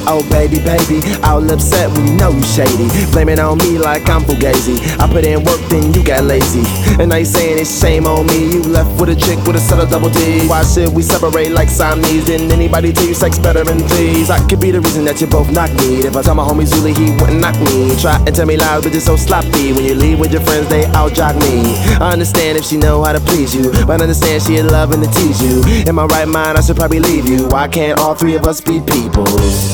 Oh baby, baby, all upset when you know you shady. Blame it on me like I'm fugazi. I put in work, then you got lazy. And now you saying it's shame on me. You left with a chick with a set of double D's. Why should we separate like Siamese? Didn't anybody tell you sex better than these? I could be the reason that you both knock me. If I tell my homie Zuli, he wouldn't knock me. Try and tell me lies, but you're so sloppy. When you leave with your friends, they out jog me. I understand if she know how to please you, but I understand she loving to tease you. In my right mind, I should probably leave you. Why can't all three of us be people?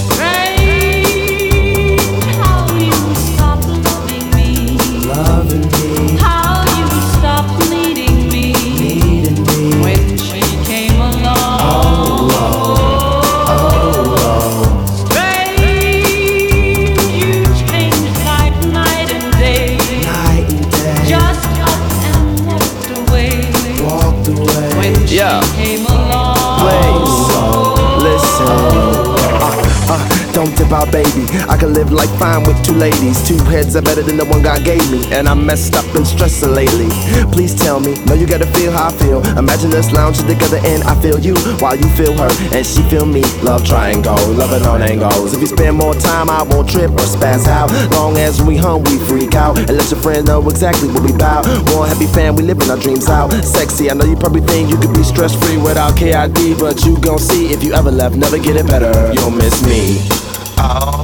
Yeah, please, listen. Don't dip out, baby. I can live like fine with two ladies. Two heads are better than the one God gave me. And I'm messed up and stressed lately. Please tell me, no, you gotta feel how I feel. Imagine us lounging together and I feel you while you feel her and she feel me. Love triangle, loving on angles. If you spend more time, I won't trip or spaz out. Long as we hum, we freak out. And let your friends know exactly what we bout. One happy fan, we living our dreams out. Sexy, I know you probably think you could be stress free without KID, but you gon' see if you ever left, never get it better. You'll miss me. Oh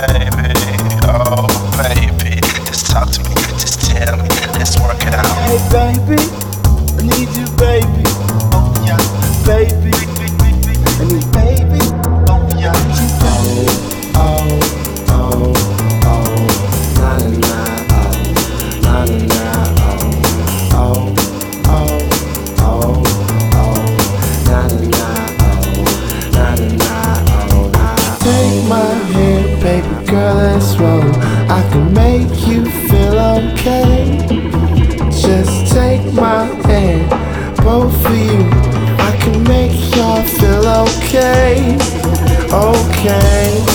baby, just talk to me, just tell me, let's work it out. Hey baby, I need you baby, oh yeah, baby, I need baby, oh yeah, na na na, na na na, na na na. Take my hand, baby girl, let's roll. I can make you feel okay. Just take my hand, both of you. I can make y'all feel okay. Okay.